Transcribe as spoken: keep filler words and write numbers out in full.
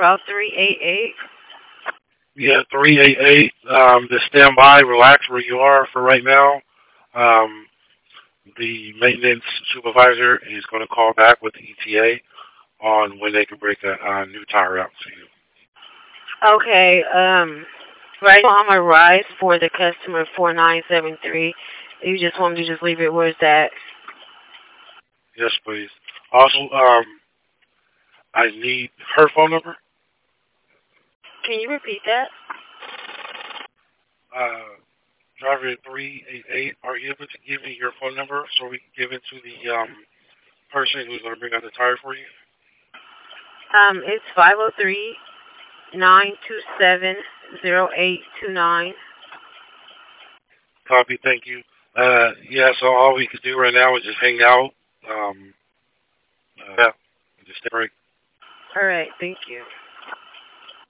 Route three eight eight. Yeah, three eight eight. Um, just stand by, relax where you are for right now. Um, the maintenance supervisor is going to call back with the E T A on when they can break a, a new tire out to you. Okay. Um. Right now, I'm a rise for the customer four nine seven three. You just want me to just leave it where it's at? Yes, please. Also, um, I need her phone number. Can you repeat that? Uh, driver three eight eight. Are you able to give me your phone number so we can give it to the um person who's going to bring out the tire for you? Um. It's five zero three nine two seven zero eight two nine. Copy. Thank you. Uh, yeah. So all we could do right now is just hang out. Um, uh, yeah. Just stay break. All right. Thank you.